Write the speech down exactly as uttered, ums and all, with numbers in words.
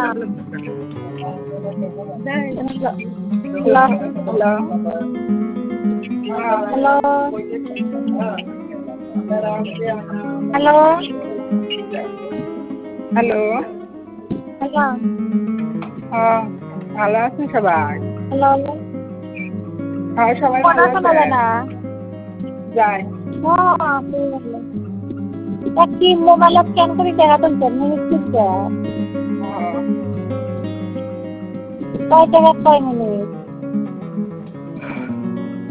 Hello hello hello hello হ্যাঁ ভালো আছেন সবাই? হ্যালো হ্যাঁ সবাই কথা ভালো শোনা আছে? যায় না। যাই একটি মোবাইলে স্ক্যান করে টাকা তুলছেন মিনিট কিনতে ও, কয় টাকা কয় মিনিট